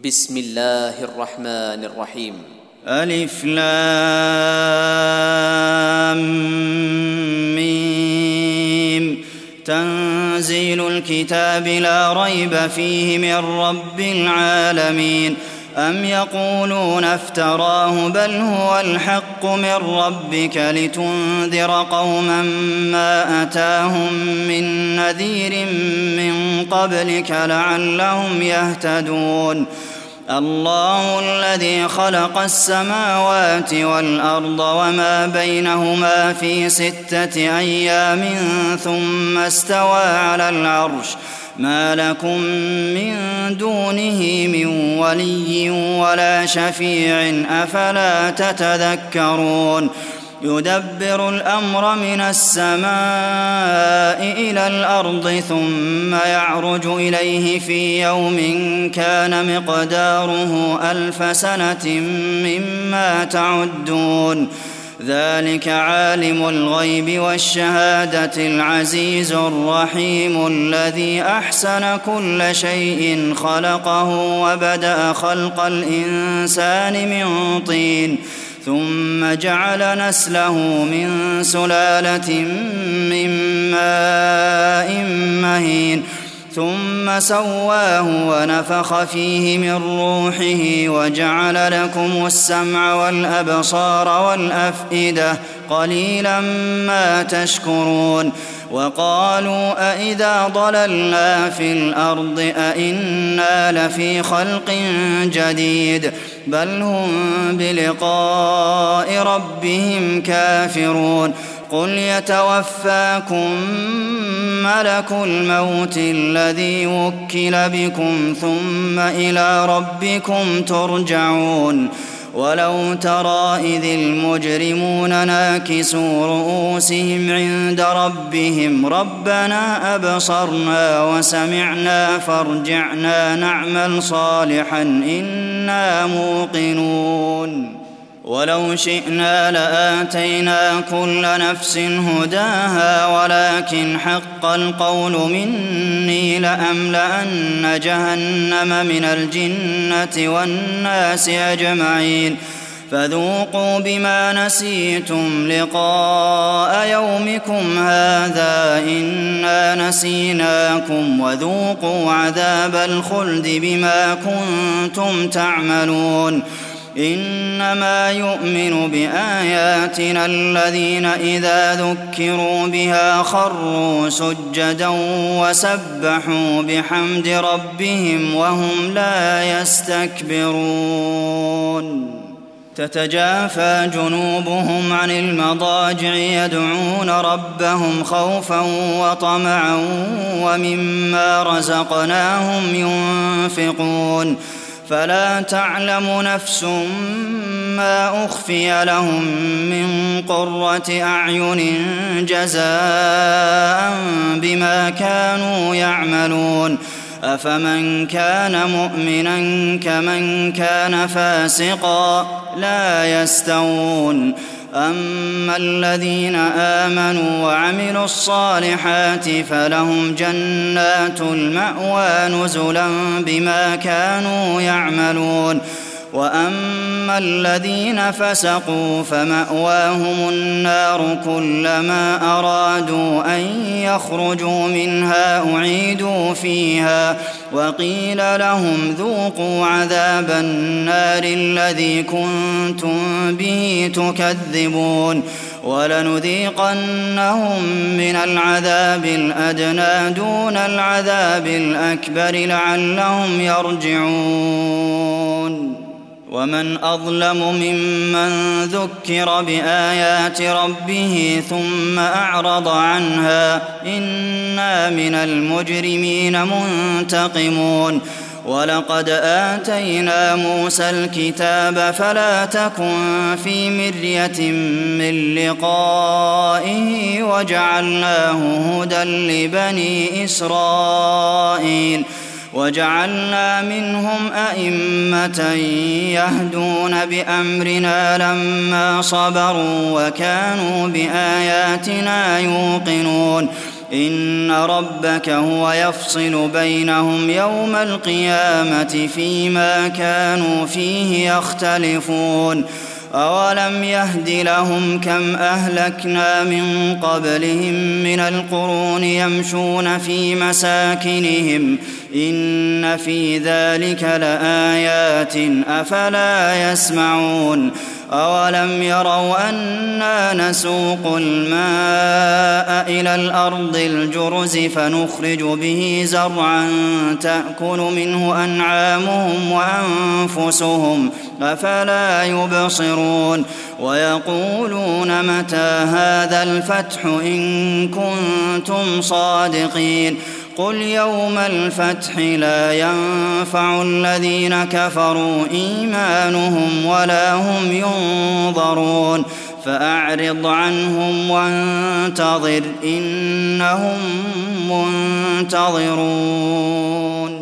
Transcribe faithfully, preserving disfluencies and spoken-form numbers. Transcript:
بسم الله الرحمن الرحيم. ألف لام ميم. تنزيل الكتاب لا ريب فيه من رب العالمين. أم يقولون افتراه بل هو الحق من ربك لتنذر قوما ما أتاهم من نذير من قبلك لعلهم يهتدون. الله الذي خلق السماوات والأرض وما بينهما في ستة أيام ثم استوى على العرش ما لكم من دونه من ولي ولا شفيع أفلا تتذكرون. يدبر الأمر من السماء إلى الأرض ثم يعرج إليه في يوم كان مقداره ألف سنة مما تعدون. ذلك عالم الغيب والشهادة العزيز الرحيم الذي أحسن كل شيء خلقه وبدأ خلق الإنسان من طين ثم جعل نسله من سلالة من ماء مهين ثم سواه ونفخ فيه من روحه وجعل لكم السمع والأبصار والأفئدة قليلا ما تشكرون. وقالوا أإذا ضللنا في الأرض أإنا لفي خلق جديد بل هم بلقاء ربهم كافرون. قل يتوفاكم ملك الموت الذي وكل بكم ثم إلى ربكم ترجعون. ولو ترى إذ المجرمون ناكسوا رؤوسهم عند ربهم ربنا أبصرنا وسمعنا فارجعنا نعمل صالحا إنا موقنون. ولو شئنا لآتينا كل نفس هداها ولكن حق القول مني لأملأن جهنم من الجنة والناس أجمعين. فذوقوا بما نسيتم لقاء يومكم هذا إنا نسيناكم وذوقوا عذاب الخلد بما كنتم تعملون. إنما يؤمن بآياتنا الذين إذا ذكروا بها خروا سجدا وسبحوا بحمد ربهم وهم لا يستكبرون. تتجافى جنوبهم عن المضاجع يدعون ربهم خوفا وطمعا ومما رزقناهم ينفقون. فلا تعلم نفس ما أخفي لهم من قرة أعين جزاء بما كانوا يعملون. أفمن كان مؤمنا كمن كان فاسقا لا يستوون. أما الذين آمنوا وعملوا الصالحات فلهم جنات المأوى نزلا بما كانوا يعملون. وأما الذين فسقوا فمأواهم النار كلما أرادوا أن يخرجوا منها أعيدوا فيها وقيل لهم ذوقوا عذاب النار الذي كنتم به تكذبون. ولنذيقنهم من العذاب الأدنى دون العذاب الأكبر لعلهم يرجعون. ومن أظلم ممن ذكر بآيات ربه ثم أعرض عنها إنا من المجرمين منتقمون. ولقد آتينا موسى الكتاب فلا تكن في مرية من لقائه وجعلناه هدى لبني إسرائيل. وجعلنا منهم أئمة يهدون بأمرنا لما صبروا وكانوا بآياتنا يوقنون. إن ربك هو يفصل بينهم يوم القيامة فيما كانوا فيه يختلفون أولم يهد لهم كم أهلكنا من قبلهم من القرون يمشون في مساكنهم إن في ذلك لآيات أفلا يسمعون أولم يروا أنا نسوق الماء إلى الأرض الجرز فنخرج به زرعا تأكل منه أنعامهم وأنفسهم أفلا يبصرون ويقولون متى هذا الفتح إن كنتم صادقين قل يوم الفتح لا ينفع الذين كفروا إيمانهم ولا هم ينظرون فأعرض عنهم وانتظر إنهم منتظرون